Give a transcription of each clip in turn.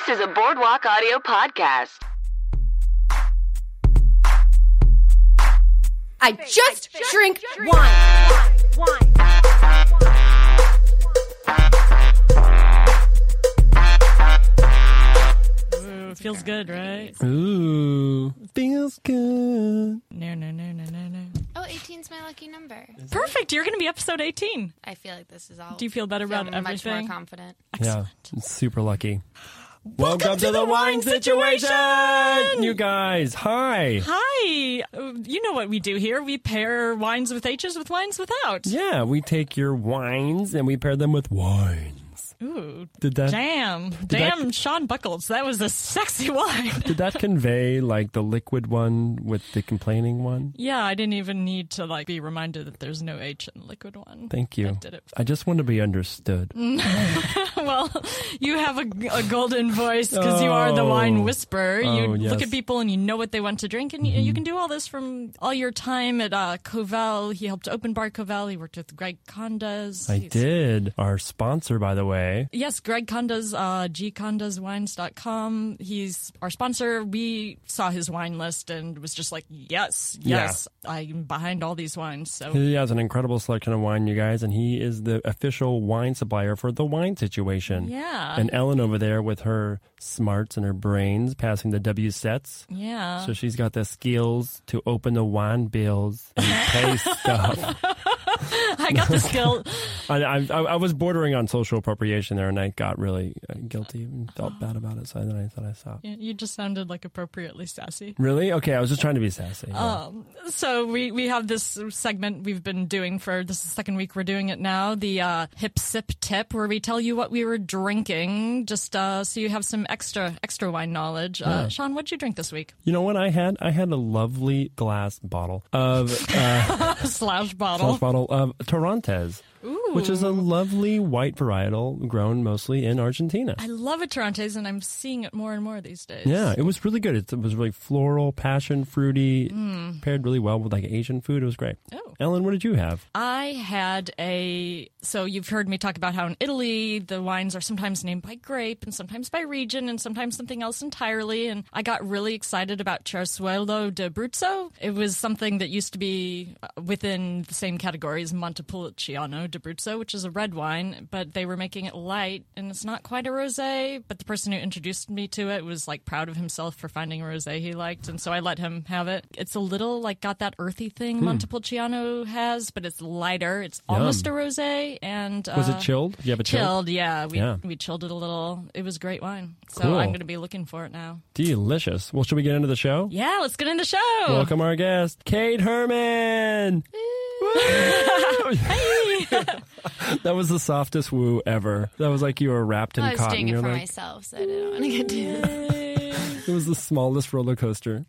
This is a Boardwalk Audio podcast. I just drink wine. Ooh, it feels good, right? Ooh, feels good. No. Oh, 18's my lucky number. Perfect. You're going to be episode 18. I feel like this is all. Do you feel better about much everything? more confident. Yeah, super lucky. Welcome to the wine situation, you guys. Hi. Hi. You know what we do here. We pair wines with H's with wines without. Yeah, we take your wines and we pair them with wines. Ooh. Damn, Sean Buckles. That was a sexy wine. Did that convey like the liquid one with the complaining one? Yeah, I didn't even need to be reminded that there's no H in the liquid one. Thank you. That did it. I just want to be understood. Well, you have a golden voice because you are the wine whisperer. You yes. look at people and you know what they want to drink, and you can do all this from all your time at Covell. He helped open bar Covell. He worked with Greg Condas. I did. Our sponsor, by the way. Yes, Greg Condas, gcondaswines.com. He's our sponsor. We saw his wine list and was just like, yes, I'm behind all these wines. So He has an incredible selection of wine, you guys, and he is the official wine supplier for the wine situation. Yeah. And Ellen over there with her smarts and her brains passing the W sets. Yeah. So she's got the skills to open the wine bills and pay stuff. I got the skill. I was bordering on social appropriation there, and I got really guilty and felt bad about it, so then I thought I stopped. You just sounded like appropriately sassy. Really? Okay, I was just trying to be sassy. Yeah. So we have this segment we've been doing this is the second week we're doing it now, the Hip Sip Tip, where we tell you what we were drinking, just so you have some extra wine knowledge. Sean, what'd you drink this week? You know what I had? I had a lovely glass bottle of... Slash bottle of Torrontés, which is a lovely white varietal grown mostly in Argentina. I love a Torrontés, and I'm seeing it more and more these days. Yeah, it was really good. It was really floral, passion fruity, paired really well with Asian food. It was great. Oh. Ellen, what did you have? I had so you've heard me talk about how in Italy the wines are sometimes named by grape and sometimes by region and sometimes something else entirely. And I got really excited about Cersuelo d'Abruzzo. It was something that used to be within the same category as Montepulciano d'Abruzzo, which is a red wine, but they were making it light and it's not quite a rosé. But the person who introduced me to it was proud of himself for finding a rosé he liked. And so I let him have it. It's a little got that earthy thing Montepulciano has, but it's lighter. It's almost a rosé. And was it chilled? Did you have it chilled? Yeah, we chilled it a little. It was great wine. So cool. I'm going to be looking for it now. Delicious. Well, should we get into the show? Yeah, let's get into the show. Welcome our guest, Kate Herman. Hey. That was the softest woo ever. That was like you were wrapped in I was cotton. doing it You're for like, myself, so I didn't want to get too... It was the smallest roller coaster.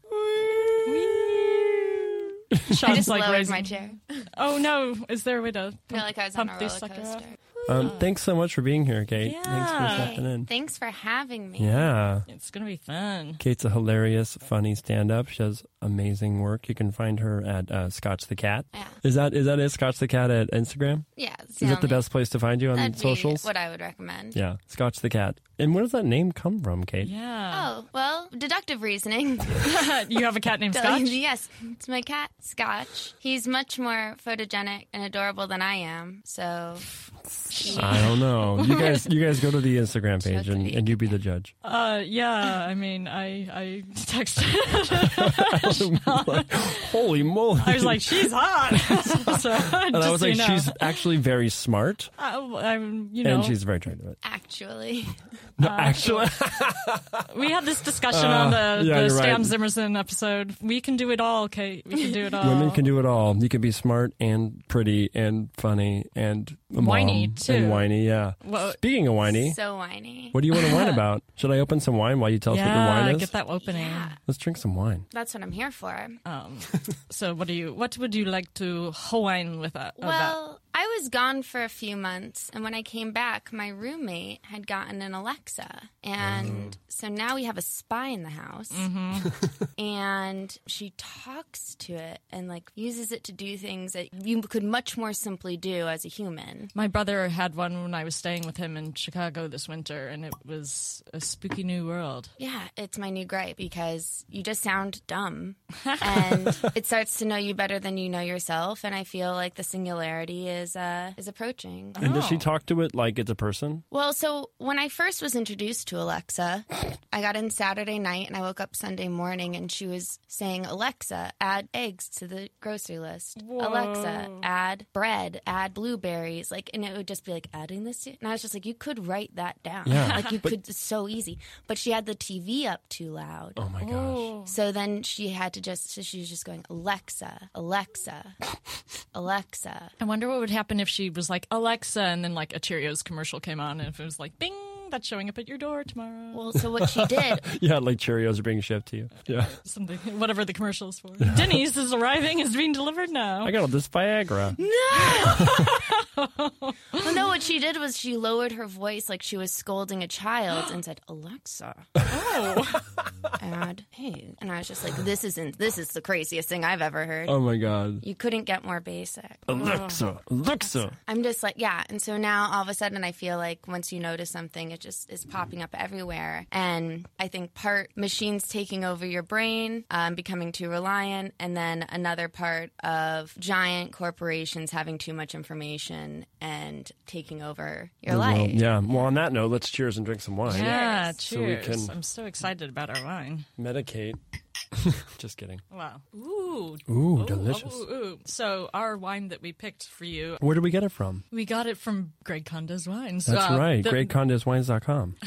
I Sean's just lowered raising my chair. Oh no! Is there a way to I feel like I was on a pump roller these suckers coaster. out? Thanks so much for being here, Kate. Yeah. Thanks for stepping in. Thanks for having me. Yeah. It's gonna be fun. Kate's a hilarious, funny stand-up. She does amazing work. You can find her at Scotch the Cat. Yeah. Is that it? Scotch the Cat at Instagram? Yeah. Is that the best place to find you on That'd socials? be what I would recommend. Yeah, Scotch the Cat. And where does that name come from, Kate? Yeah. Oh, well, deductive reasoning. You have a cat named Scotch? Yes, it's my cat, Scotch. He's much more photogenic and adorable than I am, so... I don't know. You guys go to the Instagram page and you be the judge. Yeah. I mean, I texted. Holy moly! I was like, she's hot. So, and I was like, she's actually very smart, and she's very attractive. Actually. No, actually, we had this discussion on the you're Stan right. Zimmerson episode. We can do it all, Kate. We can do it all. Women can do it all. You can be smart and pretty and funny and a whiny, mom too. and whiny. Yeah. Well, Speaking of whiny, So whiny. what do you want to whine about? Should I open some wine while you tell us what your wine is? get that opening. Yeah. Let's drink some wine. That's what I'm here for. So what would you like to wine with that? Well, I was gone for a few months, and when I came back, my roommate had gotten an Alexa, and so now we have a spy in the house, and she talks to it and uses it to do things that you could much more simply do as a human. fun. My brother had one when I was staying with him in Chicago this winter, and it was a spooky new world. Yeah, it's my new gripe because you just sound dumb. And it starts to know you better than you know yourself. And I feel like the singularity is approaching. And does she talk to it like it's a person? Well, so when I first was introduced to Alexa, I got in Saturday night and I woke up Sunday morning and she was saying, Alexa, add eggs to the grocery list. Whoa. Alexa, add bread, add blueberries. Like, and it would just be like, adding this to, and I was just like, you could write that down. Yeah. Like you could, it's so easy. But she had the TV up too loud. Oh my gosh. So then she had to so she was just going, Alexa, Alexa, Alexa. I wonder what would happen if she was like, Alexa, and then like a Cheerios commercial came on, and if it was like, bing, that's showing up at your door tomorrow. Well, so what she did, Yeah, like Cheerios are being shipped to you. Yeah. Something, whatever the commercial is for. Denny's is arriving, is being delivered now. I got all this Viagra. well, no, what she did was she lowered her voice like she was scolding a child and said, Alexa. Oh. Add hey. And I was just like, this is the craziest thing I've ever heard. Oh my God. You couldn't get more basic. Alexa. Alexa. I'm just like, yeah. And so now all of a sudden I feel like once you notice something, it just is popping up everywhere. And I think part machines taking over your brain, becoming too reliant, and then another part of giant corporations having too much information and taking over your life. Well, yeah. Well, on that note, let's cheers and drink some wine. Yeah, So we cheers. can- I'm so excited about our wine. Medicate. Just kidding. Wow. Ooh. Ooh, delicious. Ooh. So our wine that we picked for you, Where did we get it from? we got it from Greg Conda's Wines. That's right. GregCondisWines.com.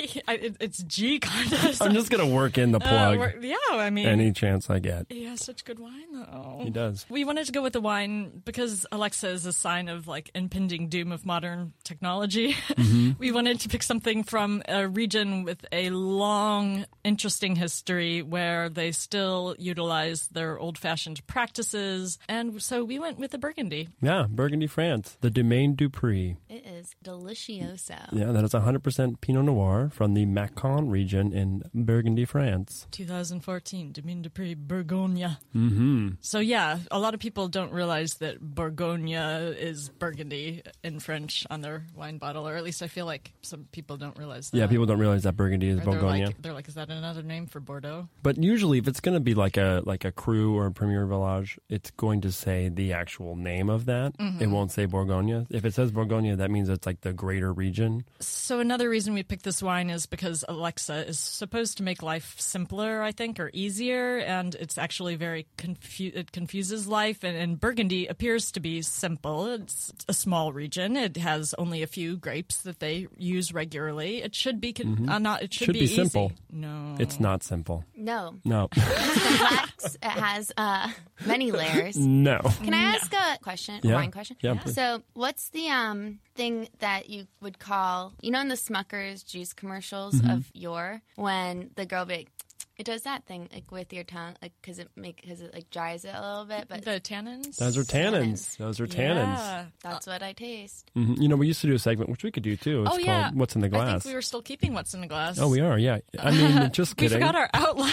It's G Conda's. I'm just going to work in the plug yeah, I mean, any chance I get. he has such good wine, though. He does. We wanted to go with the wine because Alexa is a sign of like impending doom of modern technology. Mm-hmm. We wanted to pick something from a region with a long, interesting history where they still utilize their old-fashioned practices, and so we went with the Burgundy. Yeah, Burgundy, France. The Domaine Dupree. It is delicioso. Yeah, that is 100% Pinot Noir from the Macon region in Burgundy, France. 2014, Domaine de Prix, Bourgogne. Mm-hmm. So yeah, a lot of people don't realize that Bourgogne is Burgundy in French on their wine bottle, or at least I feel like some people don't realize that. Yeah, people don't realize that Burgundy is Or they're Bourgogne. like, is that another name for Bordeaux? But usually, if it's going to be like a Cru or a Premier Village, it's going to say the actual name of that. Mm-hmm. It won't say Bourgogne. If it says Bourgogne, that means it's like the greater region. So another reason we picked this wine is because Alexa is supposed to make life simpler, I think, or easier, and it's actually very it confuses life. And Burgundy appears to be simple. It's a small region. It has only a few grapes that they use regularly. It should be it should be easy. simple. No, It's not simple. No. No. It's complex. It has many layers. No. Can I ask a question? A Yeah. wine question? Yeah, please. So, what's the thing that you would call, in the Smucker's juice commercials Mm-hmm. of yore, when the girl be like, it does that thing like with your tongue, like because it like dries it a little bit, but the tannins. Those are tannins. Those are tannins. Yeah. that's what I taste. Mhm. We used to do a segment, which we could do too. It's Oh, yeah. called What's in the I Glass. think we were still keeping what's in the glass. Oh, we are, yeah. I mean, just We kidding. forgot our outline.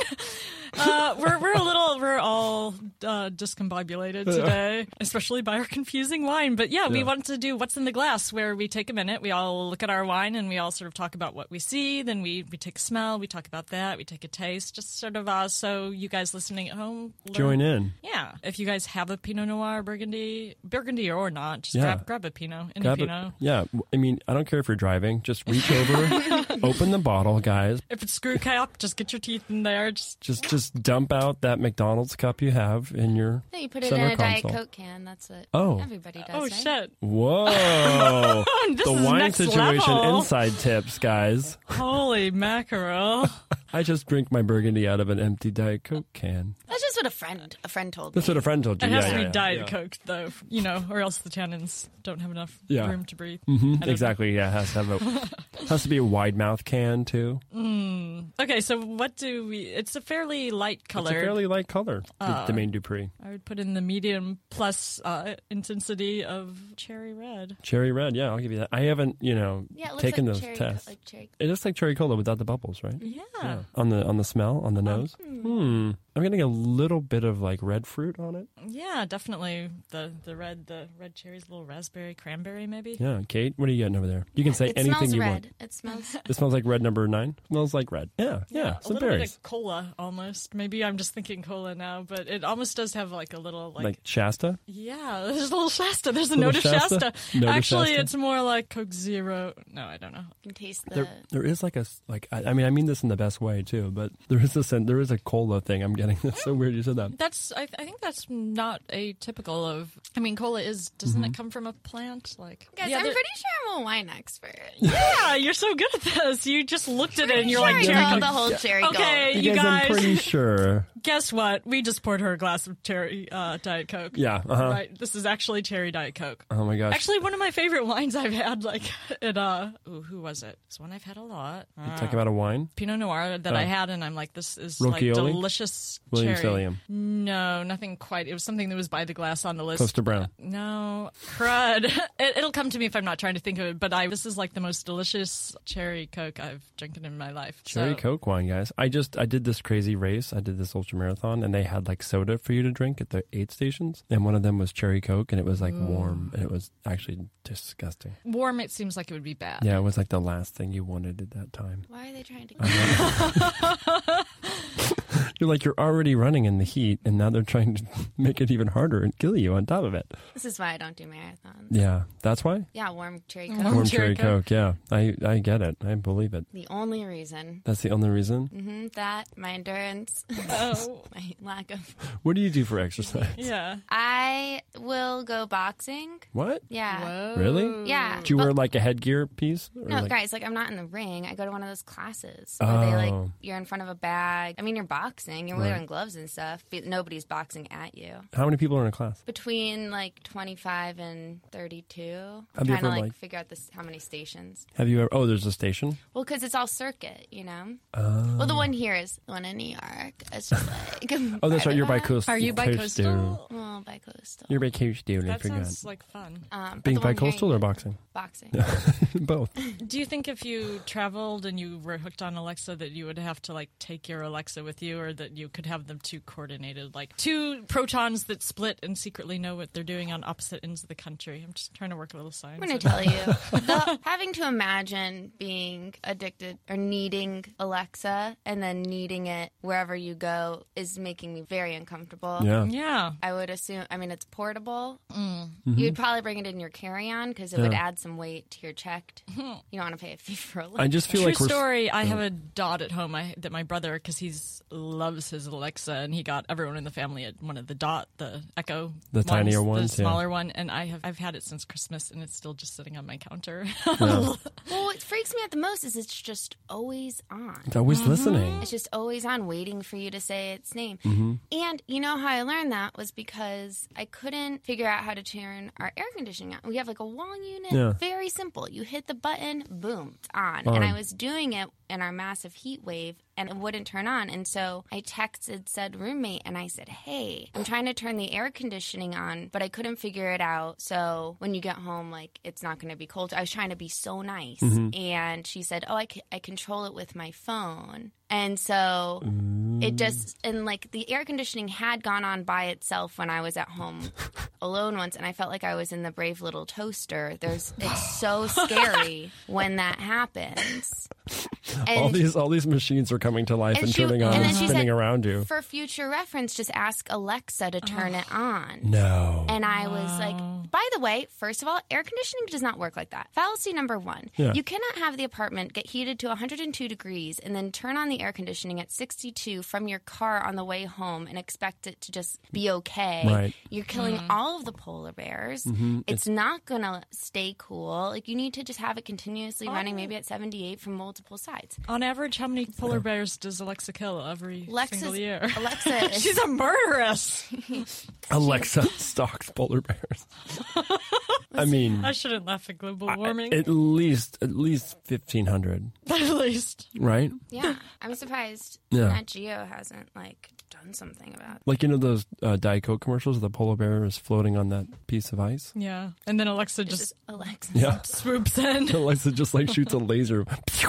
We're all discombobulated today, especially by our confusing wine. But yeah, we wanted to do What's in the Glass, where we take a minute, we all look at our wine, and we all sort of talk about what we see. Then we take a smell, we talk about that, we take a taste, just sort of so you guys listening at home Join in. Yeah, if you guys have a Pinot Noir, Burgundy or not, just Yeah. grab a Pinot, Grab it. Pinot. Yeah, I mean, I don't care if you're driving. Just reach over, open the bottle, guys. If it's screw cap, just get your teeth in there. Just dump out that McDonald's cup you have in your No, you put it center in a Diet console. Coke can. That's what Oh. everybody does. Oh right? shit! Whoa! This The is wine next situation level. inside tips, guys. Holy mackerel! I just drink my Burgundy out of an empty Diet Coke can. That's just what a friend told me. That's what a friend told you. It has yeah, to be yeah, Diet yeah. Coke, though, or else the tannins don't have enough Yeah. room to breathe. Mhm, I don't exactly. Yeah, it has to have Has to be a wide mouth can too. Okay, so what do we? It's a fairly light color. It's a fairly light color. The Maine Dupree. I would put in the medium plus intensity of cherry red. Cherry red, yeah, I'll give you that. I haven't, Yeah, it looks taken like those cherry, tests. like cherry. It looks like cherry cola without the bubbles, right? Yeah. On the smell, on the nose. I'm getting a little bit of like red fruit on it. Yeah, definitely the red cherries, a little raspberry, cranberry maybe. Yeah, Kate, what are you getting over there? You can say It anything smells you red. want. It smells. It smells like red number 9. Smells like red. Yeah. A Some little berries. bit of cola almost. Maybe I'm just thinking cola now, but it almost does have like a little Like Shasta? yeah, there's a little Shasta. There's a Little note of Shasta. Note of Actually, Shasta? it's more like Coke Zero. No, I don't know. You can taste the. There is like I mean this in the best way too, but there is a cola thing I'm getting. That's so weird you said that. That's I think that's not atypical of. I mean, cola doesn't it come from a plant? Like Guys, yeah, I'm pretty sure I'm a wine expert. yeah, you're so good at this. You just looked at it and you're like, I cherry know Coke. the whole cherry Okay, gold. you guys. I'm pretty sure. Guess what? We just poured her a glass of cherry Diet Coke. Yeah. Right. This is actually cherry Diet Coke. Oh my gosh. Actually, one of my favorite wines I've had, like at who was it? It's one I've had a lot. Talk about a wine. Pinot Noir that I had, and I'm like, this is Rocchioli? like delicious William cherry. Cillian. No, nothing quite. It was something that was by the glass on the list. Costa Brown. No, crud. It'll come to me if I'm not trying to think of it. But this is like the most delicious cherry Coke I've drinking in my life. Cherry Coke wine, guys. I did this crazy race. I did this ultra marathon, and they had like soda for you to drink at the aid stations, and one of them was cherry Coke, and it was like warm, and it was actually disgusting. Warm. It seems like it would be bad. Yeah, it was like the last thing you wanted at that time. Why are they trying to? You're like, you're already running in the heat, and now they're trying to make it even harder and kill you on top of it. This is why I don't do marathons. Yeah, that's why? Yeah, warm cherry Coke. Warm Warm cherry cherry Coke, yeah. I get it. I believe it. The only reason. That's the only reason? That, my endurance, Oh, my lack of. What do you do for exercise? yeah. I will go boxing. What? Yeah. Whoa. Really? Yeah. Do you but- wear like a headgear piece? Or No, like- guys, like I'm not in the ring. I go to one of those classes where they like Oh. you're in front of a bag. I mean, you're boxing, you're wearing gloves and stuff, but nobody's boxing at you. How many people are in a class? Between like 25 and 32, I'm Have you trying to ever, like like- figure out how many stations. Have you ever? Oh, there's a station? Well, because it's all circuit, you know. Oh. Well, the one here is the one in New York. It's just like Oh, that's right. You're bi-coastal. Are you bi-coastal? Well, bi-coastal. You're bi-coastal. I That forgot. sounds like fun. But Being the one bi-coastal here- or boxing? Boxing. Both. Do you think if you traveled and you were hooked on Alexa that you would have to like take your Alexa with you, or that you could have them two coordinated, like two protons that split and secretly know what they're doing on opposite ends of the country? I'm just trying to work a little science. I'm going to tell you, having to imagine being addicted or needing Alexa and then needing it wherever you go is making me very uncomfortable. Yeah. Yeah. I would assume, I mean, it's portable. You'd probably bring it in your carry-on because it would Yeah. add some weight to your checked. You don't want to pay a fee for Alexa. I just feel True like we're. story. I have a dot at home that my brother, because he loves his Alexa, and he got everyone in the family at one of the dot, the Echo, The tinier ones, the yeah. smaller one, and I've had it since Christmas, and it's still just sitting on my counter. Well, what freaks me out the most is it's just always on. It's always listening. It's just always on, waiting for you to say its name. Mm-hmm. And you know how I learned that was because I couldn't figure out how to turn our air conditioning on. We have like a wall unit, Yeah. very simple. You hit the button, boom, it's on. And I was doing it in our massive heat wave, and it wouldn't turn on. And so I texted said roommate, and I said, hey, I'm trying to turn the air conditioning on, but I couldn't figure it out. So when you get home, like, it's not going to be cold. I was trying to be so nice. And she said, oh, I control it with my phone. And so it just, and like the air conditioning had gone on by itself when I was at home alone once, and I felt like I was in the Brave Little Toaster. It's so scary when that happens. And All these machines are coming to life and she- turning on and and then she spinning said, around you. for future reference, just ask Alexa to turn it on. No. And I was like, by the way, first of all, air conditioning does not work like that. Fallacy number one. Yeah. You cannot have the apartment get heated to 102 degrees and then turn on the air conditioning at 62 from your car on the way home and expect it to just be okay. Right. You're killing all of the polar bears. It's not going to stay cool. Like, you need to just have it continuously running, maybe at 78 from multiple sides. On average, how many polar bears does Alexa kill every single year? Alexa is She's a murderess. Alexa stalks polar bears. I mean, I shouldn't laugh at global warming. at least 1,500, At least. right? Yeah, I'm surprised Yeah. Nat Geo hasn't like done something about it. Like, you know those Diet Coke commercials? The polar bear is floating on that piece of ice. Yeah. And then Alexa It's just just Alexa. Yeah. swoops in. Alexa just like shoots a laser,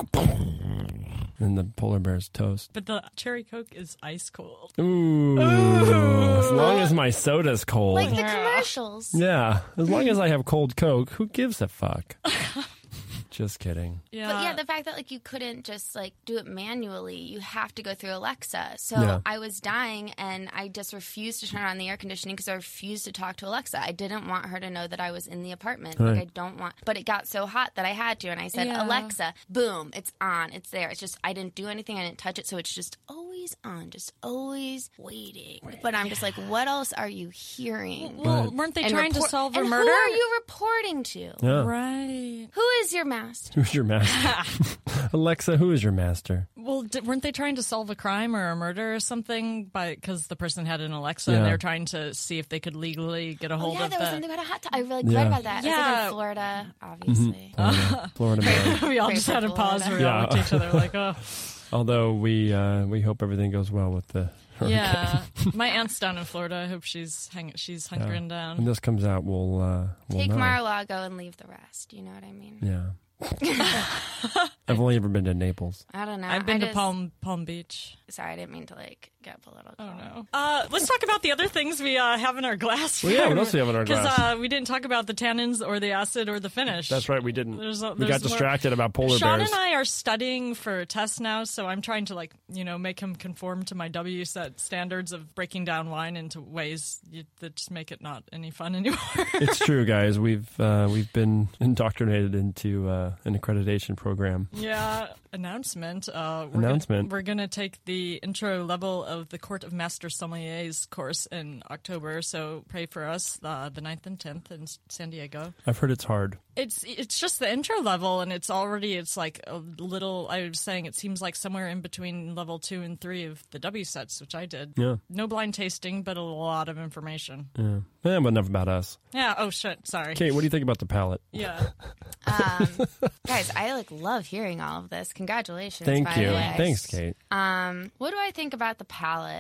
and the polar bear's toast. But the cherry Coke is ice cold. Ooh. As long as my soda's cold. Like the commercials. Yeah, as long as I have cold Coke, who gives a fuck? Just kidding. Yeah. But yeah, the fact that like you couldn't just like do it manually, you have to go through Alexa. So Yeah. I was dying and I just refused to turn on the air conditioning because I refused to talk to Alexa. I didn't want her to know that I was in the apartment. Right. Like I don't want, but it got so hot that I had to, and I said, Yeah. Alexa, boom, it's on, it's there. It's just I didn't do anything, I didn't touch it, so it's just always on, just always waiting. But I'm just like, what else are you hearing? well, weren't they And trying to report- solve a and murder? Who are you reporting to? Yeah. Right. Who is your master? Who's your master? Alexa, who is your master? Well, weren't they trying to solve a crime or a murder or something because the person had an Alexa Yeah. and they were trying to see if they could legally get a hold Yeah, of there was the... something about a hot tub. I really Yeah. read about that. It was like Yeah. in Florida, obviously. Florida man. we all Pray just for had a pause Florida. where we all Yeah. looked at each other like, oh. Although we hope everything goes well with the hurricane. Yeah. My aunt's down in Florida. I hope she's hunkering When down. this comes out, we'll Take know. Mar-a-Lago and leave the rest. You know what I mean? Yeah. I've only ever been to Naples. I don't know. I've been I to just- Palm Beach. Sorry, I didn't mean to like get political. Oh no. Let's talk about the other things we have in our glass. Well, yeah, what else do we have in our glass? Because we didn't talk about the tannins or the acid or the finish. That's right, we didn't. There's we more- got distracted about polar Sean bears. and I are studying for tests now, so I'm trying to make him conform to my WSET standards of breaking down wine into ways that just make it not any fun anymore. It's true, guys. We've been indoctrinated into an accreditation program. Yeah, announcement. Announcement. We're going to take the intro level of the Court of Master Sommeliers course in October, so pray for us the 9th and 10th in San Diego. I've heard it's hard. It's just the intro level, and it's like a little. I was saying it seems like somewhere in between level 2 and 3 of the W sets, which I did. Yeah. No blind tasting, but a lot of information. Yeah. But enough about us. Yeah. Oh shit. Sorry. Kate, what do you think about the palate? Yeah. Guys, I love hearing all of this. Congratulations. Thank by you. the way. Thanks, Kate. What do I think about the palate?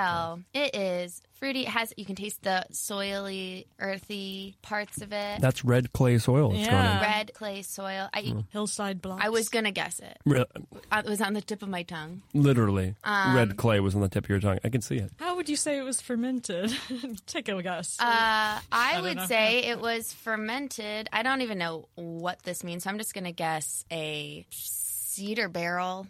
It is fruity. You can taste the soily, earthy parts of it. That's red clay soil. It's Yeah. going Red clay soil. Hillside blocks. I was gonna guess it. in. It was on the tip of my tongue. Literally. Red clay was on the tip of your tongue. I can see it. How would you say it was fermented? Take a guess. I don't would know. say it was fermented. I don't even know what this means, so I'm just gonna guess a cedar barrel.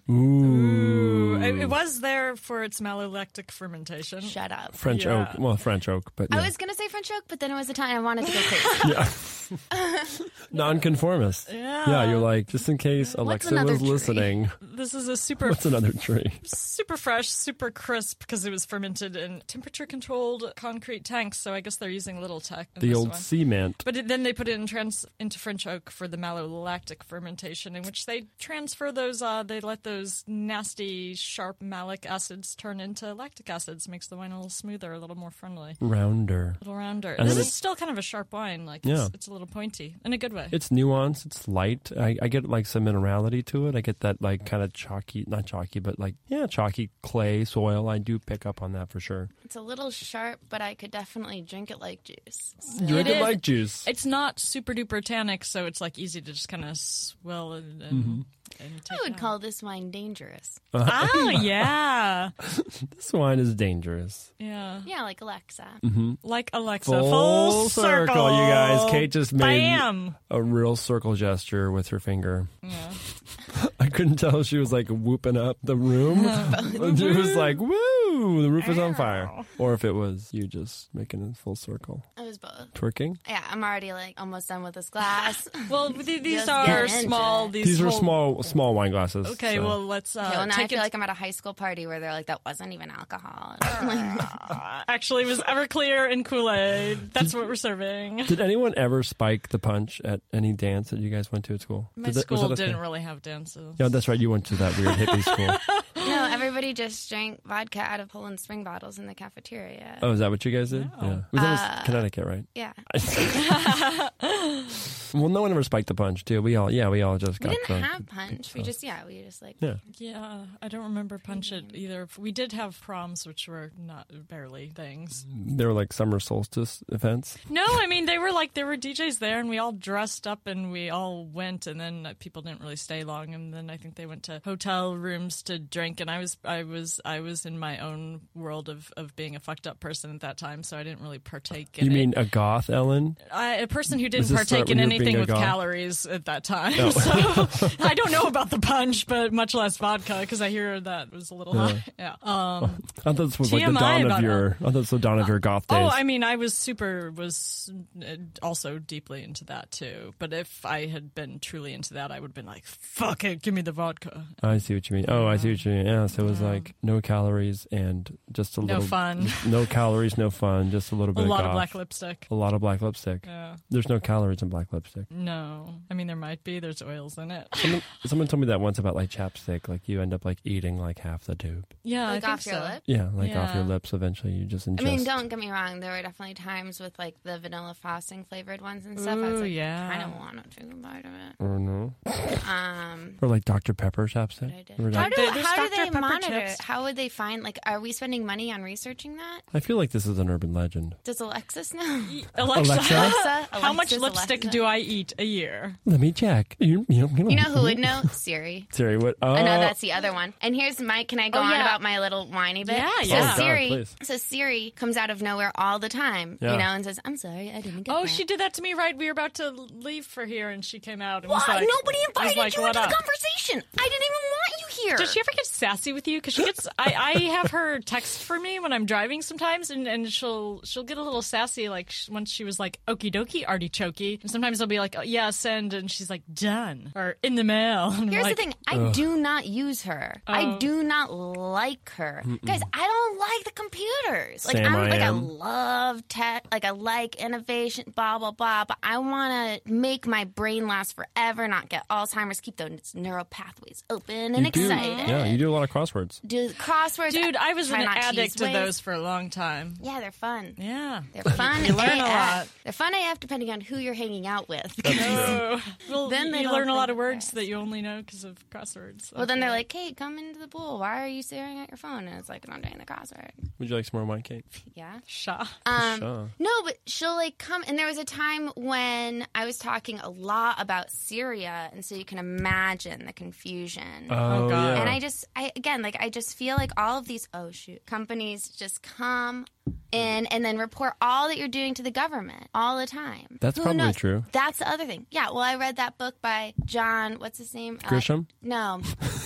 Ooh. It was there for its malolactic fermentation. Shut up. French Yeah. oak. Well, French oak, but yeah. I was gonna say French oak, but then it was a time I wanted to go crazy. Nonconformist. Yeah. You're like, just in case Alexa another was tree? listening. This is a super What's another tree? super fresh, super crisp because it was fermented in temperature-controlled concrete tanks. So I guess they're using little tech. In The this old one. cement. But then they put it into French oak for the malolactic fermentation, in which they transfer those. They let those nasty, sharp malic acids turn into lactic acids. Makes the wine a little smoother, a little more friendly, Rounder. a little rounder. And This then is still kind of a sharp wine. Like Yeah. it's a little pointy in a good way. It's nuanced. It's light. I get like some minerality to it. I get that like kind of chalky, not chalky, but like, yeah, chalky clay soil. I do pick up on that for sure. It's a little sharp, but I could definitely drink it like juice. Drink it is. like juice. It's not super duper tannic, so it's like easy to just kind of swell and take I would down. call this wine dangerous. Oh yeah, This wine is dangerous. yeah. Yeah, like Alexa. Like Alexa, Full circle, you guys. Kate just made Bam. a real circle gesture with her finger. Yeah. I couldn't tell if she was like whooping up the room. She was like, woo, the roof is on fire. Or if it was you just making a full circle. It was both. Twerking? Yeah, I'm already like almost done with this glass. Well, these Just are get into small. it. These are whole- small wine glasses. Okay, so. well let's Okay, well, now I take feel it. like I'm at a high school party where they're like, that wasn't even alcohol. Actually, it was Everclear and Kool-Aid. That's what we're serving. Did anyone ever spike the punch at any dance that you guys went to at school? My Was that school a didn't thing? really have dances. Yeah, that's right. You went to that weird hippie school. No, everybody just drank vodka out of Poland Spring bottles in the cafeteria. Oh, is that what you guys did? Yeah. That was Connecticut, right? Yeah. Well, no one ever spiked the punch, too. We all just We got didn't drunk. have punch. We just like... Yeah. Yeah, I don't remember punch it either. We did have proms, which were not barely things. They were like summer solstice events. No, I mean there were DJs there, and we all dressed up, and we all went, and then people didn't really stay long, and then I think they went to hotel rooms to drink, and I was in my own world of being a fucked up person at that time, so I didn't really partake in You it. mean a goth, Ellen? A person who didn't Does this start partake in when you were being anything a with goth? calories at that time. So I don't know about the punch, but much less vodka, because I hear that was a little high. Yeah. I thought this was like the TMI dawn of about your. I thought this was the dawn of your goth days. Oh, I mean, I was also deeply into that too. But if I had been truly into that, I would have been like, fuck it, give me the vodka. I see what you mean. Oh, I see what you mean. Yeah, so it was like no calories and just a little fun. No calories, no fun. Just a little bit A lot of goth. black lipstick. A lot of black lipstick. Yeah. There's no calories in black lipstick. No. I mean, there might be. There's oils in it. Someone told me that once about like chapstick. Like you end up like eating like half the tube. Yeah, Like I think off your so. lip? Yeah, like off your Yeah. lips. Eventually, you just ingest. I mean, don't get me wrong. There were definitely times with like the vanilla frosting flavored ones and stuff. I was Ooh, like, yeah. kind of want to take a bite of it. Or no. Um, Or like Dr. Pepper chapstick. I did. Remember How that? do, There's how do Dr. they Pepper monitor? chips. How would they find? Like, are we spending money on researching that? I feel like this is an urban legend. Does Alexis know? Alexa, Alexa? how much Alexis, lipstick Alexa? do I eat a year? Let me check. You You know who would know? Siri. Siri, what? Oh, I know that's the other one. And here's my. Can I go Oh, on yeah. about my little whiny bit? Yeah, So yeah. Oh, God, Siri. please. So Siri comes out of nowhere all the time, Yeah. you know, and says, "I'm sorry, I didn't get Oh, that." she did that to me, right? We were about to leave for here, and she came out and was Why? like, Nobody invited like, you "What into up?" the conversation. I didn't even want you here. Does she ever get sassy with you? Because she gets, I have her text for me when I'm driving sometimes, and she'll get a little sassy. Like once she was like, "Okie dokie, artichokey," and sometimes I'll be like, oh, "Yeah, send," and she's like, "Done," or "In the mail." And I'm Here's like, the thing. I do not use her. I do not like her. Guys, I don't like the computers. Like, Same, I I am. love tech. Like, I like innovation, blah, blah, blah. But I want to make my brain last forever, not get Alzheimer's, keep those neural pathways open and You do. excited. Yeah, you do a lot of crosswords. Do crosswords. Dude, I was try an not to addict use to Waze. those for a long time. Yeah, they're fun. Yeah. They're fun. You learn a AF. lot. They're fun AF depending on who you're hanging out with. Well, Then they you don't learn a lot think of words fast. that you only know because of crosswords. Well, then they're like, "Hey, come into the pool. Why are you staring at your phone?" And it's like, "I'm doing the crossword." Would you like some more wine cake? Yeah. Sha. Sure. No, but she'll like come, and there was a time when I was talking a lot about Syria, and so you can imagine the confusion. Oh, God. yeah. And I just feel like all of these companies just come in and then report all that you're doing to the government all the time. That's Who probably knows? true. That's the other thing. Yeah. Well, I read that book by John. What's his name? Grisham? No.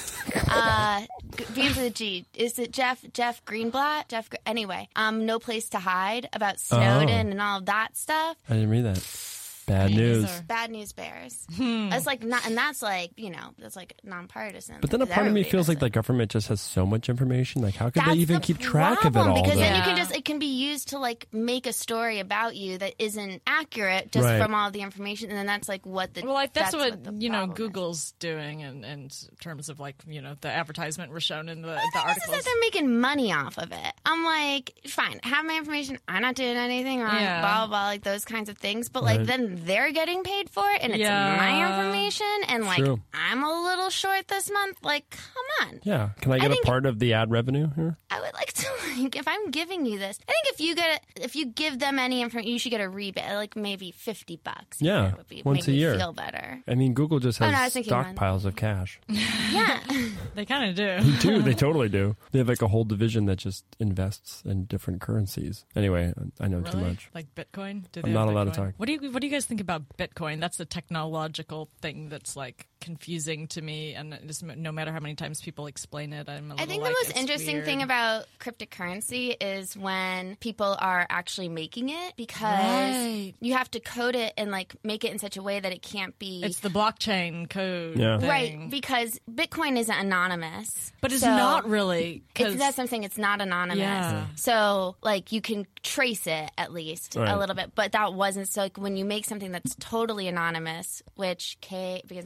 Begins with a G. Is it Jeff Greenblatt? Anyway, No Place to Hide about Snowden and all of that stuff. I didn't read that. Bad news. Bad News Bears. That's like not, and that's like that's like nonpartisan. But then a because part of me everybody feels does like the it. government just has so much information. Like, how could That's they even the keep track of it problem, all? Because then though? you can it can be used to like make a story about you that isn't accurate just Right. from all the information, and then that's like what the Well, that's what the you know problem is. Google's doing, in terms of like the advertisement we're shown in the This is that articles. they're making money off of it. I'm like, fine, have my information. I'm not doing anything wrong. Yeah. Blah blah blah, like those kinds of things. But like, Right. then they're getting paid for it, and it's Yeah. my information. And like, True. I'm a little short this month. Like, come on. Yeah. Can I get a think- part of the ad revenue here? I would like to like if I'm giving you this. I think if you give them any information, you should get a rebate, like maybe $50. Yeah, would be, once make a me year. feel better. I mean, Google just Oh, has no, I was thinking one. stockpiles of cash. Yeah. They kind of do. Dude, they totally do. They have like a whole division that just invests in different currencies. Anyway, I know too Really? much. Like Bitcoin? Do I'm they not have allowed to Bitcoin? talk. What do you guys think about Bitcoin? That's the technological thing that's like confusing to me, and just no matter how many times people explain it, I'm a little I think like, the most it's interesting weird. thing about cryptocurrency is when people are actually making it, because Right. you have to code it and like make it in such a way that it can't be It's the blockchain code, Yeah. thing. right, because Bitcoin isn't anonymous, But it's So- not really. 'cause- That's what I'm saying. It's not anonymous. Yeah. So, like, you can trace it at least Right. a little bit, but that wasn't. So, like, when you make something that's totally anonymous, which K begins with a K,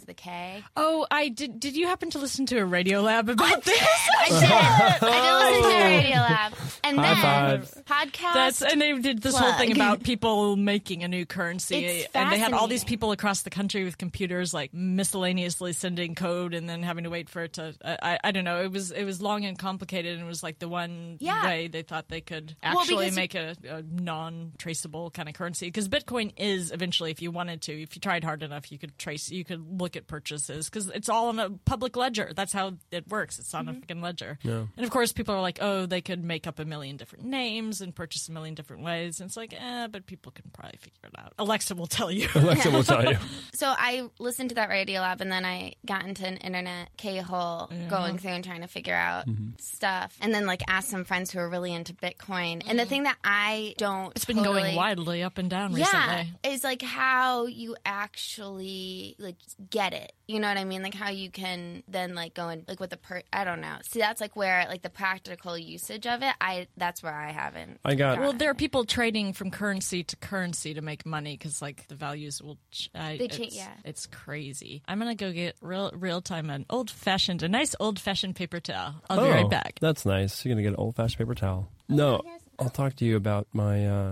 say. Oh, I did. Did you happen to listen to a Radio Lab about this? I did listen to Radio Lab. And High then five. podcast. And they did this whole thing about people making a new currency. It's and they had all these fascinating. people across the country with computers like miscellaneously sending code and then having to wait for it to I don't know. It was long and complicated, and it was like the one way they thought they could actually because- make a non-traceable kind of currency. Because Bitcoin is eventually, if you wanted to, if you tried hard enough, you could look at purchases because it's all on a public ledger. That's how it works. It's on a freaking ledger. Yeah. And of course, people are like, oh, they could make up a million different names and purchase a million different ways. And it's like, but people can probably figure it out. Alexa will tell you. Alexa will tell you. So I listened to that Radio Lab, and then I got into an internet K-hole going through and trying to figure out stuff. And then like asked some friends who are really into Bitcoin. And the thing that I don't It's been going widely up and down recently. is like how you actually like get it. You know what I mean? Like how you can then like go and like with the I don't know. See, that's like where like the practical usage of it. That's where I haven't. Well, there are people trading from currency to make money because like the values will. It's crazy. I'm gonna go get real time a nice old fashioned paper towel. I'll be right back. That's nice. You're going to get an old-fashioned paper towel. No, I'll talk to you about my...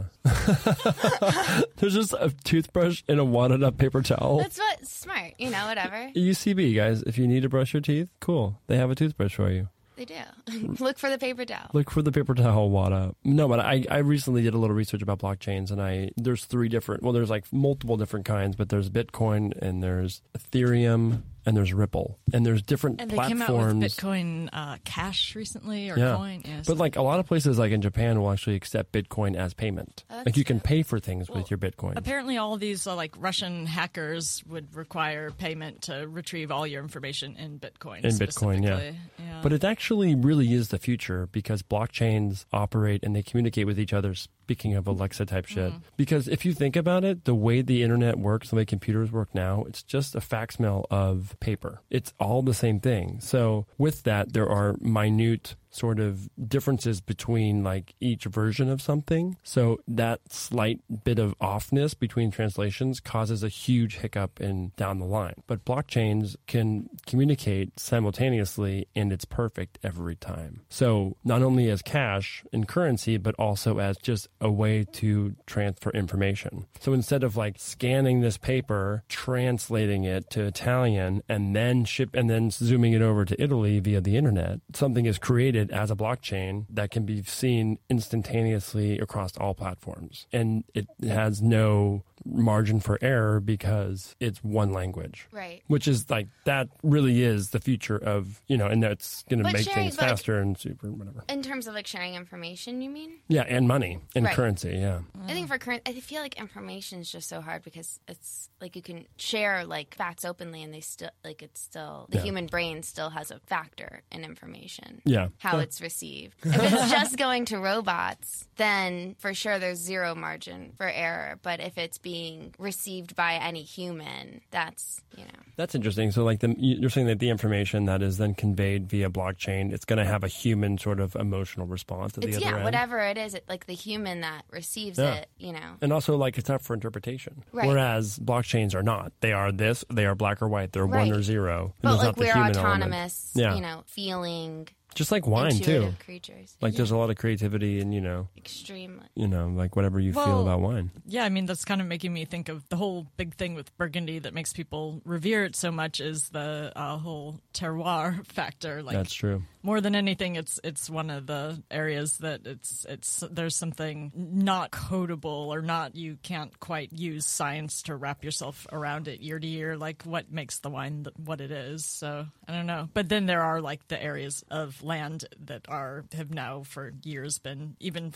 There's just a toothbrush and a wadded-up paper towel. That's what's smart. You know, whatever. UCB, guys, if you need to brush your teeth, cool. They have a toothbrush for you. They do. Look for the paper towel. Look for the paper towel wad up. No, but I recently did a little research about blockchains, and there's there's like multiple different kinds, but there's Bitcoin, and there's Ethereum, and there's Ripple, and there's different And they platforms. came out with Bitcoin Cash recently, or coin. Yes. But like a lot of places, like in Japan, will actually accept Bitcoin as payment. Like you can pay for things with your Bitcoin. Apparently, all these like Russian hackers would require payment to retrieve all your information in Bitcoin. In Bitcoin, yeah. But it actually really is the future because blockchains operate and they communicate with each other. Speaking of Alexa type shit, because if you think about it, the way the internet works, the way computers work now, it's just a facsimile of paper. It's all the same thing. So with that, there are minute sort of differences between like each version of something. So that slight bit of offness between translations causes a huge hiccup down the line. But blockchains can communicate simultaneously and it's perfect every time. So not only as cash and currency, but also as just a way to transfer information. So instead of like scanning this paper, translating it to Italian, and then zooming it over to Italy via the internet, something is created as a blockchain that can be seen instantaneously across all platforms. And it has no margin for error because it's one language. Right. Which is like, that really is the future of, and that's going to make things faster and super, whatever. In terms of like sharing information, you mean? Yeah, and money and currency, yeah. I think for current, I feel like information is just so hard because it's like you can share like facts openly and they still, like it's still, the human brain still has a factor in information. Yeah. How it's received. If it's just going to robots, then for sure there's zero margin for error. But if it's being received by any human, that's, That's interesting. So like you're saying that the information that is then conveyed via blockchain, it's going to have a human sort of emotional response at the other end. Whatever it is, like the human that receives it, And also like it's up for interpretation. Right. Whereas blockchains are not. They are they are black or white. They're one or zero. And But there's like not the we're human autonomous, element. feeling Just like wine too. intuitive creatures. Like there's a lot of creativity and Extremely. like whatever you feel about wine. Yeah, I mean, that's kind of making me think of the whole big thing with Burgundy that makes people revere it so much is the whole terroir factor. Like, That's true. More than anything, it's one of the areas that there's something not codable or not, you can't quite use science to wrap yourself around it year to year, like what makes the wine what it is. So I don't know. But then there are like the areas of land that have now for years been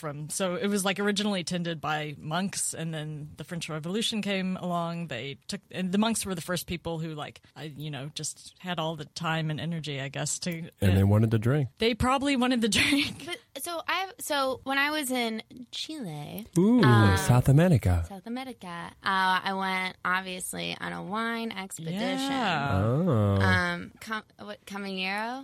so it was like originally tended by monks, and then the French Revolution came along. And the monks were the first people who just had all the time and energy, I guess, and they wanted to drink. They probably wanted the drink. But so when I was in Chile, Ooh, South America. I went obviously on a wine expedition. Yeah. Oh. Caminero?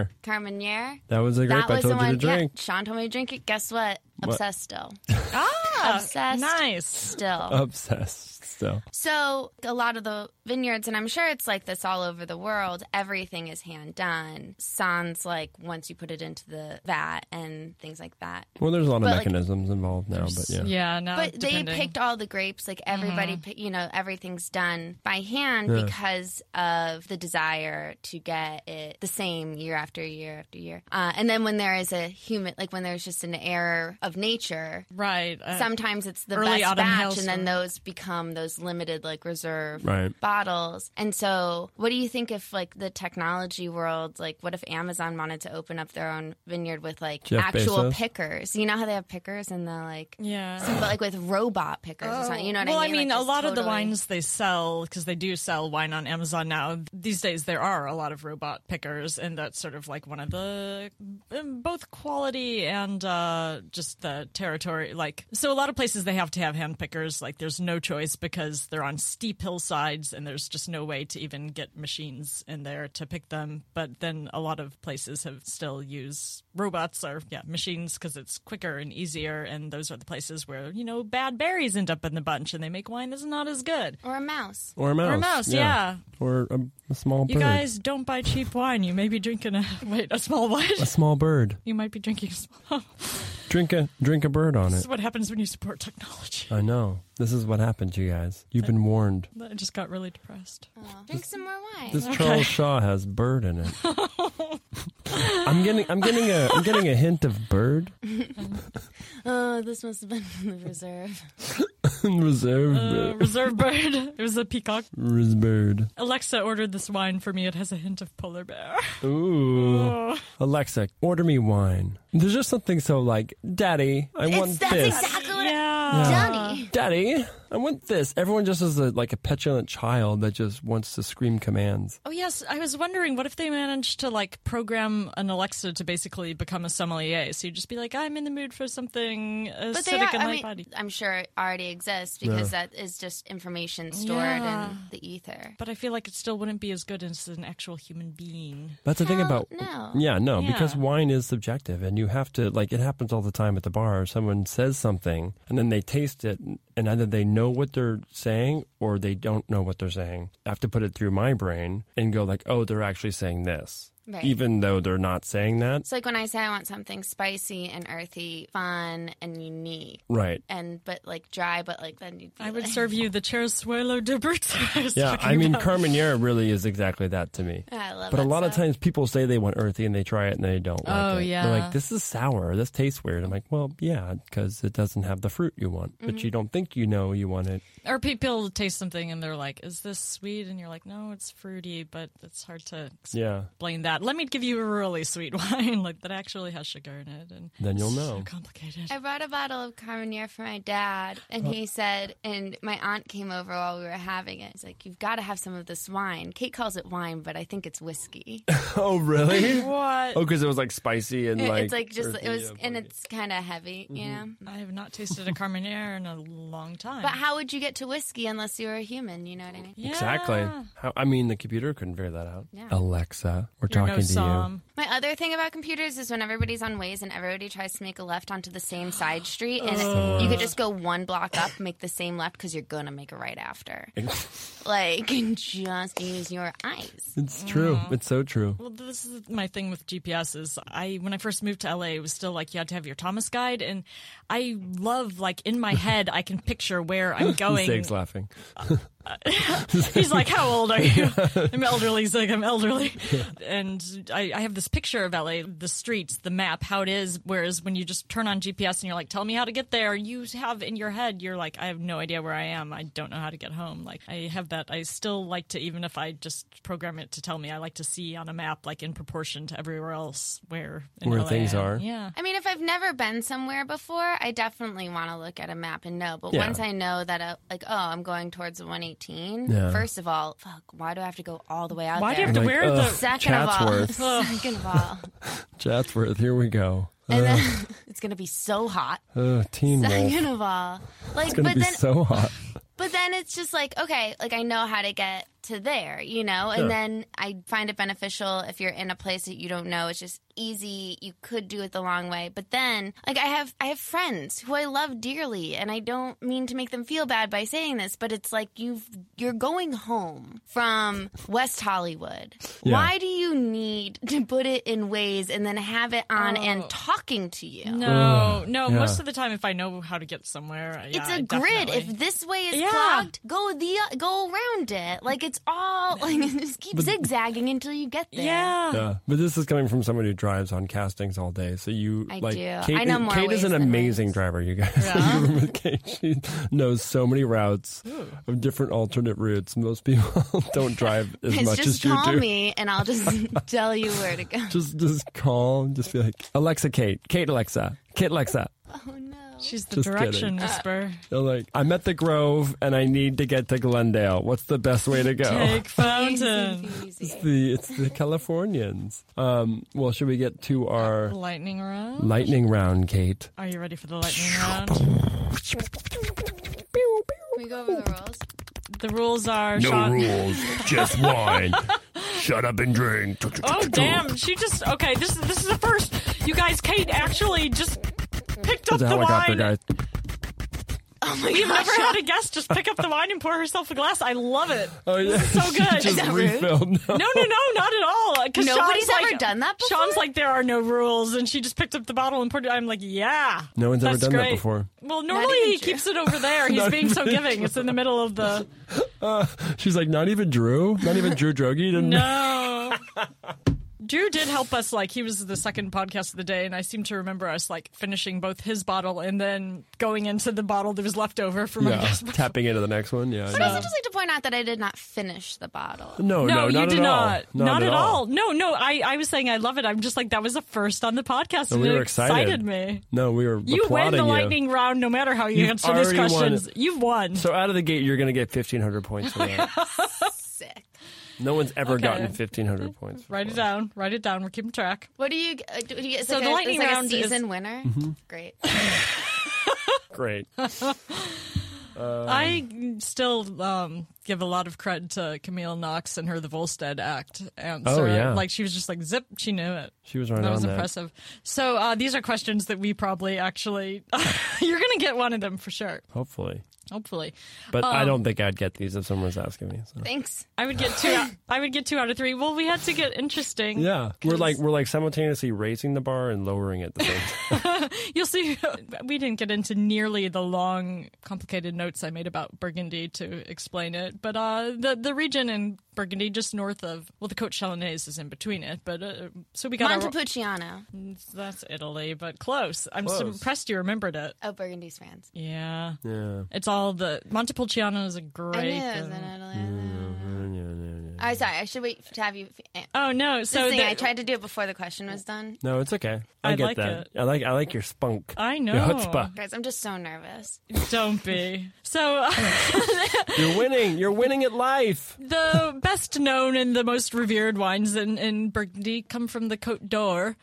Carmenere. That was a grape I told you to drink. Yeah, Sean told me to drink it. Guess what? Obsessed still. Obsessed. Nice. Still. Obsessed still. So a lot of the vineyards, and I'm sure it's like this all over the world, everything is hand done. Sans like once you put it into the vat and things like that. Well, there's a lot of But, mechanisms involved now, but yeah. Yeah, no. But they depending. picked all the grapes, like everybody, everything's done by hand because of the desire to get it the same year after year after year. And then when there is a when there's just an error of nature, Right. sometimes it's the early best autumn batch, hailstorm. and then those become those limited like reserve Right. bottles. And so, what do you think if like the technology world, like what if Amazon wanted to open up their own vineyard with like Jeff actual Bezos? pickers? You know how they have pickers and the like, Yeah. but like with robot pickers or something. You know what Well, I mean? Like, a just lot of the totally- wines they sell, because they do sell wine on Amazon now, these days there are a lot of robot pickers, and that's sort of like one of the both quality and just the territory. Like, so a lot of places they have to have hand pickers. Like, there's no choice because they're on steep hillsides, and there's just no way to even get machines in there to pick them. But then a lot of places have still use robots or machines because it's quicker and easier, and those are the places where bad berries end up in the bunch and they make wine that's not as good. or a mouse. Or a mouse. Or a mouse, yeah. Or a small You bird. guys don't buy cheap wine. You may be drinking a small wine. A small bird. You might be drinking a small. Drink a bird on This it. is what happens when you support technology. I know. This is what happened, you guys. You've been warned. I just got really depressed. Drink some more wine. This Charles Shaw has bird in it. I'm getting a hint of bird. Oh, this must have been from the reserve. Reserve Reserve bird. It was a peacock. bird. Alexa ordered this wine for me. It has a hint of polar bear. Ooh. Oh. Alexa, order me wine. There's just something so like, Daddy, I want That's this. exactly what Yeah. Daddy. I want this. Everyone just is like a petulant child that just wants to scream commands. Oh, yes. I was wondering, what if they managed to, like, program an Alexa to basically become a sommelier? So you'd just be like, I'm in the mood for something But they acidic are, and I light mean, body. I'm sure it already exists because that is just information stored Yeah. in the ether. But I feel like it still wouldn't be as good as an actual human being. That's the thing Hell about no. Yeah, no, Yeah. because wine is subjective and you have to like it happens all the time at the bar. Someone says something and then they taste it and either they know what they're saying or they don't know what they're saying. I have to put it through my brain and go like, "Oh, they're actually saying this." Right. Even though they're not saying that. It's like when I say I want something spicy and earthy, fun and unique, Right. but like dry, but like then you'd be I would like, serve you the Chersuelo de Brut. Yeah, I mean Carmenere really is exactly that to me. I love But a that lot of stuff. times people say they want earthy and they try it and they don't like Oh, it. yeah. They're like, this is sour. This tastes weird. I'm like, well, yeah, because it doesn't have the fruit you want. But you don't think you know you want it. Or people taste something and they're like, is this sweet? And you're like, no, it's fruity, but it's hard to Yeah. explain that. Let me give you a really sweet wine like that actually has sugar in it. And Then you'll it's know. So complicated. I brought a bottle of Carmenere for my dad, and he said, and my aunt came over while we were having it. He's like, "You've got to have some of this wine." Kate calls it wine, but I think it's whiskey. Oh, really? What? Oh, because it was like spicy and like. It's like just earthy, it was, yeah, and funky. it's kind of heavy, you know. I have not tasted a Carmenere in a long time. But how would you get to whiskey unless you were a human? You know what I mean? Yeah. Exactly. How, I mean, the computer couldn't figure that out. Yeah. Alexa, we're You're talking no to som. My other thing about computers is when everybody's on Waze and everybody tries to make a left onto the same side street, and you could just go one block up, make the same left because you're gonna make a right after. Like, just use your eyes. It's true. It's so true. Well, this is my thing with GPS is when I first moved to LA, it was still like you had to have your Thomas guide. And I love, like, in my head, I can picture where I'm going. Zig's laughing. He's like, how old are you? I'm elderly. He's like, I'm elderly. And I have this picture of LA, the streets, the map, how it is. Whereas when you just turn on GPS and you're like, tell me how to get there, you have in your head, you're like, I have no idea where I am. I don't know how to get home. Like, I have that. I still like to, even if I just program it to tell me, I like to see on a map, like in proportion to everywhere else where LA things I am. are. Yeah. I mean, if I've never been somewhere before, I definitely want to look at a map and know. But Yeah. once I know that, I'm going towards the 118, Yeah. first of all, fuck, why do I have to go all the way out Why do there? you have to Like, wear ugh. the... Second of all, Chatsworth. second of all, Chatsworth, here we go. and then it's gonna be so hot. Teen Wolf. Second of all, like, It's going to but be then, so hot. but then it's just like, okay, like I know how to get to there, you know? And then I find it beneficial if you're in a place that you don't know. It's just easy. You could do it the long way. But then, like, I have friends who I love dearly, and I don't mean to make them feel bad by saying this, but it's like you're going home from West Hollywood. Yeah. Why do you need to put it in Waze and then have it on and talking to you? No, Yeah. most of the time, if I know how to get somewhere, It's a grid. definitely. If this way is Yeah. clogged, go around it. Like, it's all like, just keep zigzagging until you get there. Yeah. But this is coming from someone who drives on castings all day. So you, I like, do. Kate, I know more Kate is ways an than amazing ways. driver, you guys. Yeah. With Kate, she knows so many routes of different alternate routes. Most people don't drive as It's much just as you call do. me and I'll just tell you where to go. Just call, just be like, Alexa, Kate, Alexa, Kate, Alexa. Oh no. She's the Just direction kidding. whisperer. They're like, I'm at the Grove and I need to get to Glendale. What's the best way to go? Take Fountain. It's the Californians. Well, should we get to our Lightning round. lightning round, Kate? Are you ready for the lightning round? Can we go over the rules? The rules are Sean. rules, just wine. Shut up and drink. Oh damn! She just okay. This is the first. You guys, Kate actually just picked up There's a the helicopter, wine. guys. Oh my You've gosh. never had a guest just pick up the wine and pour herself a glass. I love it. Oh yeah, so good. She Is just that rude? refilled. No, not at all. 'Cause Nobody's Sean's ever like, done that before? Sean's like, there are no rules, and she just picked up the bottle and poured it. I'm like, yeah. No one's ever that's done that great. before. Well, normally even he Drew. keeps it over there. He's Not being so even giving. It's in the middle of the. She's like, not even Drew Drogi didn't. No. Drew did help us, like, he was the second podcast of the day, and I seem to remember us, like, finishing both his bottle and then going into the bottle that was left over from our Yeah, guest. tapping into the next one. Yeah, But I also just like to point out that I did not finish the bottle. no, No, not you at did all. not. Not at at all. No, I was saying I love it. I'm just like, that was a first on the podcast, And and we it were excited. me. No, we were You win applauding the you. lightning round no matter how you You've answer these already won questions. it. You've won. So out of the gate, you're going to get 1,500 points for that. Sick. No one's ever Okay. gotten 1,500 points. Write it down. Write it down. We're keeping track. What do you get? It's So like the a, lightning it's like round a is- season winner? Mm-hmm. Great. Great. I still give a lot of credit to Camille Knox and her The Volstead Act answer. yeah. Like, she was just like, zip, she knew it. She was right That on was that. impressive. So these are questions that we probably actually... You're going to get one of them for sure. Hopefully. Hopefully. But I don't think I'd get these if someone was asking me. So. Thanks. I would get 2 out, I would get 2 out of 3. Well, we had to get interesting. Yeah, we're like simultaneously raising the bar and lowering it at the same time. You'll see, we didn't get into nearly the long, complicated notes I made about Burgundy to explain it, but the region in Burgundy, just north of, well, the Côte Chalonnaise is in between it, but so we got Montepulciano. that's Italy, but close. I'm Close. impressed you remembered it. Oh, Burgundy's France. Yeah, Yeah. it's all the Montepulciano is a I great. knew it was in Italy. Oh, sorry. I should wait to have you. Oh no! This So thing, the- I tried to do it before the question was done. No, it's okay. I I get like that. it. I like your spunk. I know. Your chutzpah. Guys, I'm just so nervous. Don't be. So You're winning. You're winning at life. the best known and the most revered wines in Burgundy come from the Côte d'Or,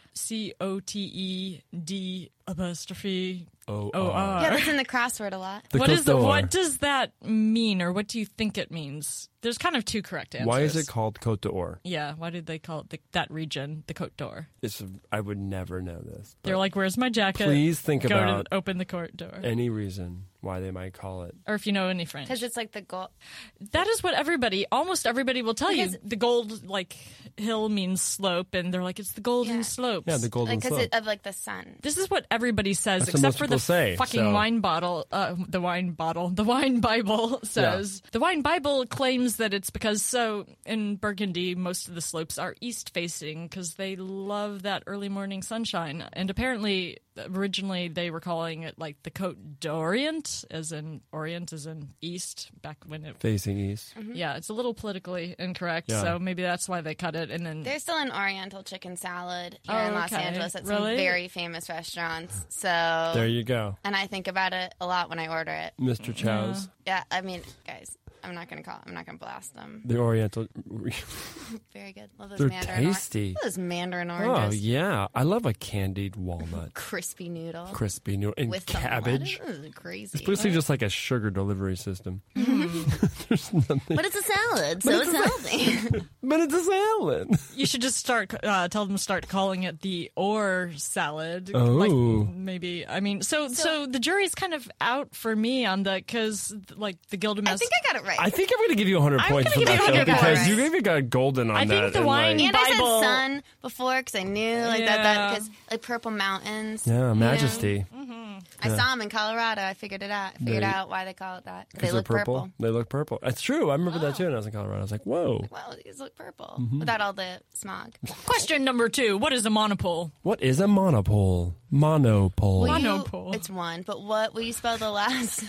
COTED apostrophe OR. Yeah, that's in the crossword a lot. The What Côte is d'Or. what does that mean, or what do you think it means? There's kind of 2 correct answers. Why is it called Côte d'Or? Yeah, why did they call it that region the Côte d'Or? I would never know this. They're like, "Where's my jacket?" Please think Go about to open the Côte d'Or, any reason why they might call it. or if you know any French. Because it's like the goal. That is what almost everybody will tell you. Because- The gold, like, hill means slope, and they're like, it's the golden Yeah. slopes. Yeah, the golden Because slope. of like the sun. This is what everybody says, That's what except most for the people say, fucking so- wine bottle. The wine Bible says. The wine Bible claims that it's because, so in Burgundy, most of the slopes are east facing because they love that early morning sunshine. And apparently, originally they were calling it like the Côte d'Orient, as in Orient as in east, back when it. Facing east. Yeah, it's a little politically incorrect, Yeah. so maybe that's why they cut it. And then There's still an Oriental chicken salad here Oh, in Los okay. Angeles at Really? some very famous restaurants. So, There you go. and I think about it a lot when I order it. Mr. Chow's. Yeah, I mean, guys, I'm not gonna blast them. The Oriental. Very good. Love those They're mandarin tasty. Love those mandarin Oh, oranges. yeah. I love a candied walnut. Crispy noodle. Crispy noodle. And with some cabbage. lettuce. This is crazy. It's basically just like a sugar delivery system. There's nothing. But it's a salad, so it's healthy. But it's a salad. You should just tell them to start calling it the or salad. Oh. Like, maybe. I mean, so the jury's kind of out for me on that because, like, the Gilgamesh. I think I got it right. I think I'm going to give you 100 I'm points for gonna that give you show 100 because points. you even got golden on I that. think the and, wine- and I said Bible. sun before because I knew like that Yeah. because like Purple Mountains. Yeah, you know? Majesty. I saw them in Colorado. I figured it out. I figured out why they call it that. They Because look they're purple. They look purple. That's true. I remember that too when I was in Colorado. I was like, whoa. Well, these look purple Mm-hmm. without all the smog. Question number 2. What is a monopole? What is a monopole? Monopole. Will you- Monopole. It's one, but what will you spell the last?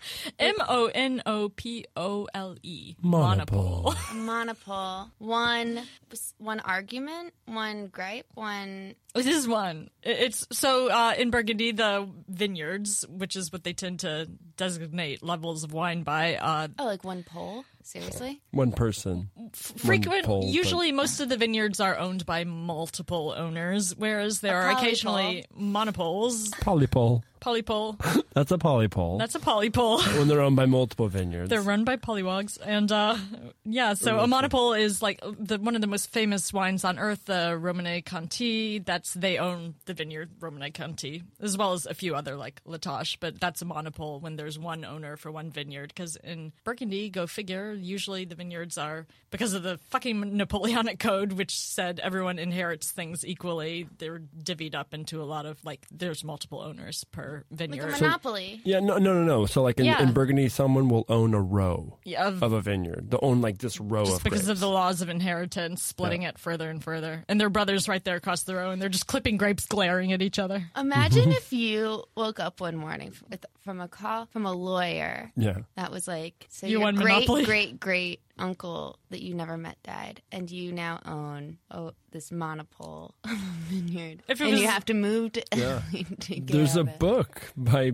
Monopole. Monopole. Monopole. One argument, one gripe, one. This is one. It's so in Burgundy, the vineyards, which is what they tend to designate levels of wine by, Oh, like one pole? Seriously? One person. frequent. pole, Usually, most of the vineyards are owned by multiple owners, whereas there are polypole. occasionally monopoles. Polypole. Polypole. That's a polypole. That's a polypole. when they're owned by multiple vineyards. They're run by polywogs, and yeah. So a monopole is like one of the most famous wines on earth, the Romanée Conti. They own the vineyard Romanée Conti, as well as a few other like La Tâche. But that's a monopole when there's one owner for one vineyard. Because in Burgundy, go figure, usually the vineyards are, because of the fucking Napoleonic Code, which said everyone inherits things equally. They're divvied up into a lot of like there's multiple owners per vineyard. Like a monopoly. Yeah, no. So, like Yeah. in Burgundy, someone will own a row Yeah, of a vineyard. They'll own like this row just of because grapes. of the laws of inheritance, splitting it further and further. And their brothers right there across the row, and they're just clipping grapes, glaring at each other. Imagine if you woke up one morning from a call from a lawyer Yeah. that was like, so You your won great, Monopoly? great uncle that you never met died, and you now own this monopole vineyard, If it and you was- have to move to Italy to get There's out a of it. book by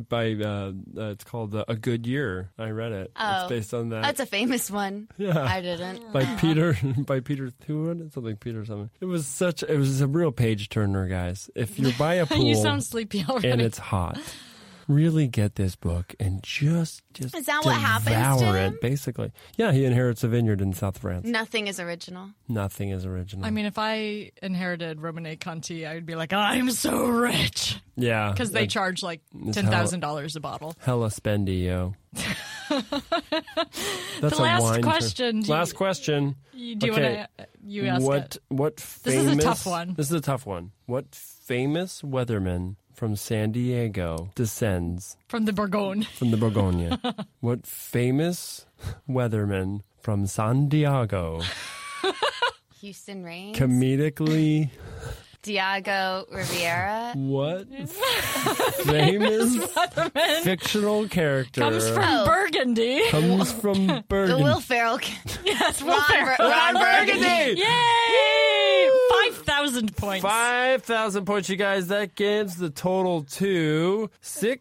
it's called A Good Year. I read it. Oh. It's based on that. That's a famous one. Yeah. I didn't. by Peter who wrote it? Something Peter something. It was a real page turner, guys. If you're by a pool You sound sleepy already. and it's hot, really get this book and just Is that what happens to devour him? it. Basically, yeah, he inherits a vineyard in South France. Nothing is original. Nothing is original. I mean, if I inherited Romanée Conti, I would be like, I'm so rich. yeah, Because they charge like $10,000 a bottle. hella spendy, yo. That's The last a wine question. Last question. Do you Okay. want to? You ask it. What This is a famous? tough one. This is a tough one. What famous weatherman from San Diego descends From the Bourgogne. from the Bourgogne? What famous weatherman from San Diego Houston Rains. comedically? Diego Rivera. What famous fictional character Comes from Burgundy. comes from The Burgundy? Will Ferrell. Yes, Will Ron, Ferrell. Ron Burgundy. Yay! 5,000 points. 5,000 points, you guys. That gives the total to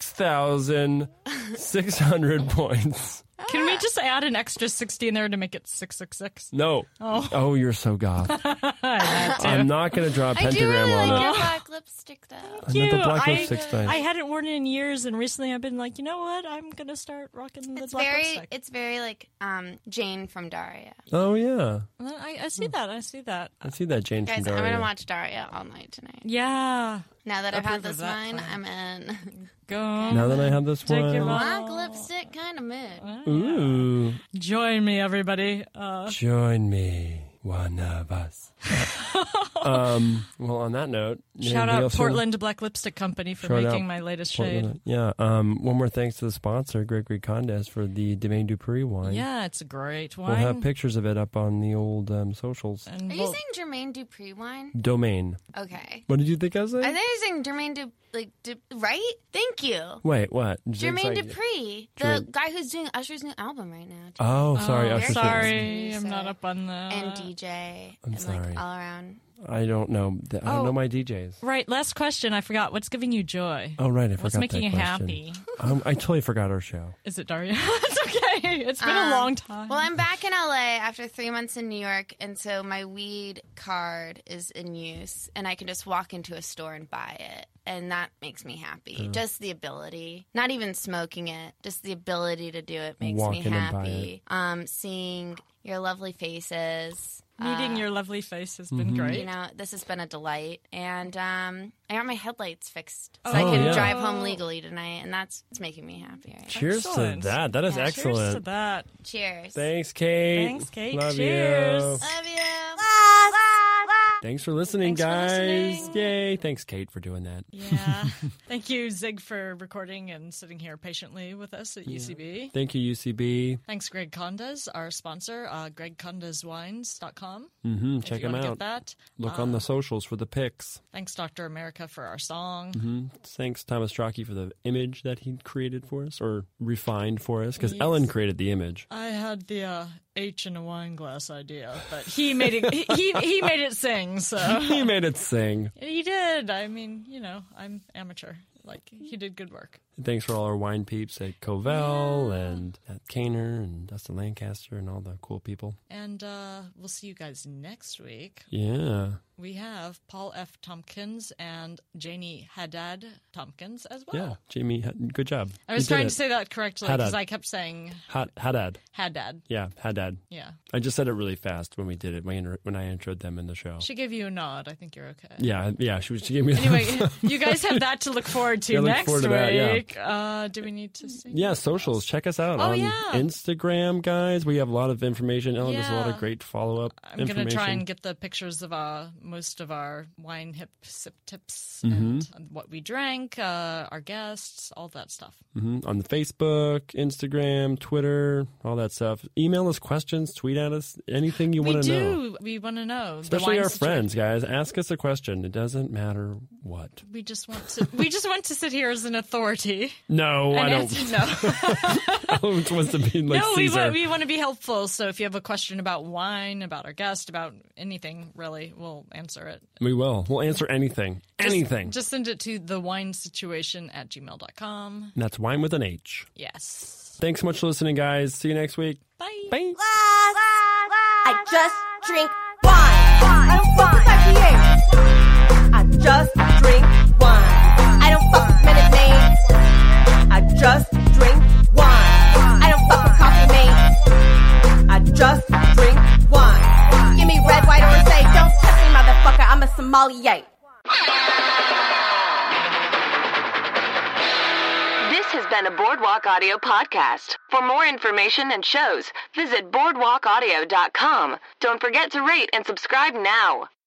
6,600 points. Can we just add an extra 60 in there to make it 666? No. Oh, you're so goth. I had to. I'm not going to draw a I do pentagram really on like it. your black lipstick, though. I'm not the black I, lipstick's nice. I hadn't worn it in years, and recently I've been like, you know what? I'm gonna start rocking the black lipstick. It's very like Jane from Daria. Oh, yeah. I see that. I see that. I see that Jane Guys, from I'm Daria. gonna watch Daria all night tonight. Yeah. Now that I've had approve of this that wine, plan. I'm in Go. Now that I have this Take your one. mind. black lipstick kind of mood. Ooh. Join me, everybody. Join me, one of us. Well, on that note, Shout anything out else you- Portland Black Lipstick Company for Shout making out my latest shade. Portland. Yeah. One more thanks to the sponsor, Gregory Condes, for the Domaine du Prix wine. Yeah, it's a great wine. We'll have pictures of it up on the old socials. And Are you saying Jermaine Dupri wine? Domain. Okay. What did you think I was saying? I think you're saying Jermaine right? Thank you. Wait, what? Did you Jermaine say- Dupri, the guy who's doing Usher's new album right now. Oh, sorry. Oh, Usher Simmons. sorry, I'm not up on that. And DJ. I'm and sorry. like all around. I don't know. I don't Oh. know my DJs. Right, last question. I forgot. What's giving you joy? Oh, right. I forgot What's making that you question. happy? I totally forgot our show. Is it Daria? It's okay. It's been a long time. Well, I'm back in LA after 3 months in New York, and so my weed card is in use, and I can just walk into a store and buy it. And that makes me happy. Just the ability, not even smoking it, just the ability to do it makes Walk me in and buy happy. Seeing your lovely faces. Meeting your lovely face has been great. You know, this has been a delight. And I got my headlights fixed so Oh, I can yeah. drive home legally tonight, and it's making me happy. Right? Cheers Excellent. to that. That is Yeah, cheers Cheers to excellent. that. Cheers. Thanks, Kate. Thanks, Kate. Love Cheers. you. Love you. Thanks for listening, Thanks for guys. listening. Yay. Thanks, Kate, for doing that. Yeah. Thank you, Zig, for recording and sitting here patiently with us at UCB. Thank you, UCB. Thanks, Greg Condas, our sponsor, gregcondaswines.com. Check if you them want to out. get that. Look on the socials for the pics. Thanks, Dr. America, for our song. Thanks, Thomas Strachey, for the image that he created for us, or refined for us, because Ellen created the image. I had the H in a wine glass idea, but he made it. he made it sing. So He made it sing. he did. I mean, you know, I'm amateur. Like, he did good work. Thanks for all our wine peeps at Covell and at Caner and Dustin Lancaster and all the cool people. And we'll see you guys next week. Yeah. We have Paul F. Tompkins and Janie Haddad Tompkins as well. Yeah. Jamie, good job. I was You did trying it. to say that correctly Haddad. because I kept saying Haddad. Haddad. Yeah, Haddad. Yeah. I just said it really fast when we did it, when I introed them in the show. She gave you a nod. I think you're okay. Yeah, she gave me Anyway, you guys have that to look forward to Yeah, look next forward to that, yeah. week. Do we need to sing? Yeah, socials. Check us out on yeah. Instagram, guys. We have a lot of information. Ellen does a lot of Yeah. great follow-up I'm information. going to try and get the pictures of most of our wine sip tips Mm-hmm. and what we drank, our guests, all that stuff. On the Facebook, Instagram, Twitter, all that stuff. Email us questions, tweet at us, anything you We want to know. do. We want to know. the Especially wine our situation. friends, guys. Ask us a question. It doesn't matter what. We just want to. We just want to sit here as an authority. No, I and don't. answer, no, I don't want to be like no. Caesar. We want to be helpful. So if you have a question about wine, about our guest, about anything, really, we'll answer it. We will. We'll answer anything. Anything. Just send it to thewinesituation@gmail.com. And that's wine with an H. Yes. Thanks so much for listening, guys. See you next week. Bye. Bye. I just drink wine. I don't fuck with IPAs. I just drink wine. I don't fuck with Minute Maids. I just drink wine. I don't fuck with Coffee Mates. I just drink wine. Give me red, white, or say, don't touch me, motherfucker. I'm a sommelier. This has been a Boardwalk Audio podcast. For more information and shows, visit boardwalkaudio.com. Don't forget to rate and subscribe now.